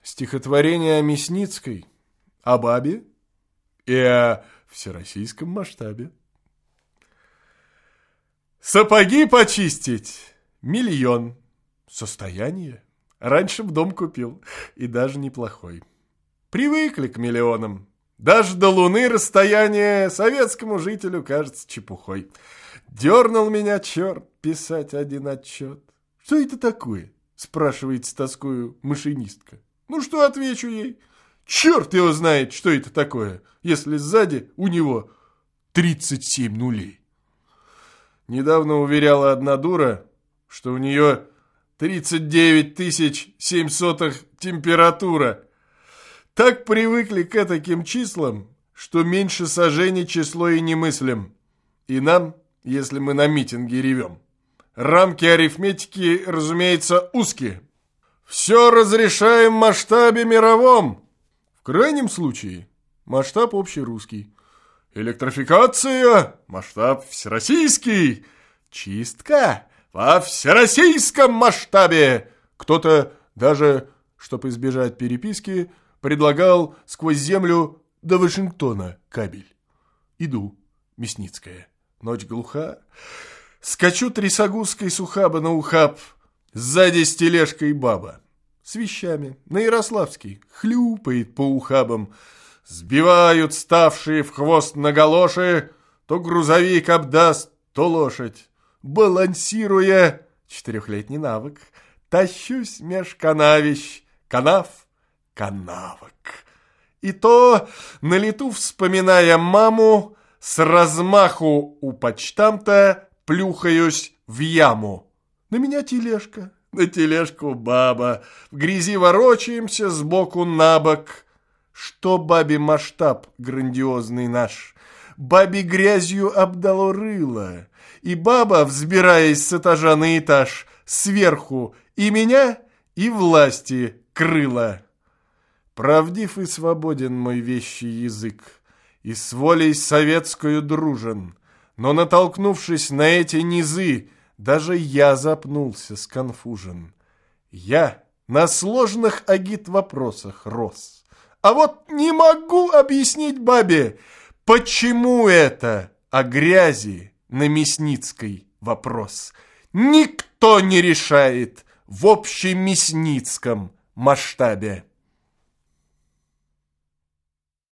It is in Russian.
Стихотворение о Мясницкой, о бабе и о всероссийском масштабе. Сапоги почистить — 1 000 000. Состояние раньше в дом купил, и даже неплохой. Привыкли к миллионам. Даже до Луны расстояние советскому жителю кажется чепухой. Дернул меня черт писать один отчет. «Что это такое?» — спрашивает с тоскою машинистка. Ну что отвечу ей? Черт его знает, что это такое, если сзади у него 37 нулей. Недавно уверяла одна дура, что у нее 39 700 температура. Так привыкли к этаким числам, что меньше сажений число и не мыслим. И нам, если мы на митинге ревем, рамки арифметики, разумеется, узкие. Все разрешаем в масштабе мировом. В крайнем случае масштаб общерусский. Электрификация — масштаб всероссийский. Чистка во всероссийском масштабе. Кто-то даже, чтобы избежать переписки, предлагал сквозь землю до Вашингтона кабель. Иду, Мясницкая. Ночь глуха. Скачу трясогузкой с ухаба на ухаб. Сзади с тележкой баба. С вещами. На Ярославский. Хлюпает по ухабам. Сбивают ставшие в хвост на галоши. То грузовик обдаст, то лошадь. Балансируя, 4-летний навык, тащусь меж канавищ. Канав, канавок. И то, на лету вспоминая маму, с размаху у почтамта плюхаюсь в яму. На меня тележка, на тележку баба. В грязи ворочаемся сбоку на бок. Что бабе масштаб грандиозный наш? Бабе грязью обдало рыло. И баба, взбираясь с этажа на этаж, сверху и меня, и власти крыла. Правдив и свободен мой вещий язык, и с волей советскую дружен, но, натолкнувшись на эти низы, даже я запнулся, сконфужен. Я на сложных агит-вопросах рос. А вот не могу объяснить бабе, почему это о грязи на Мясницкой вопрос никто не решает в общемясницком масштабе.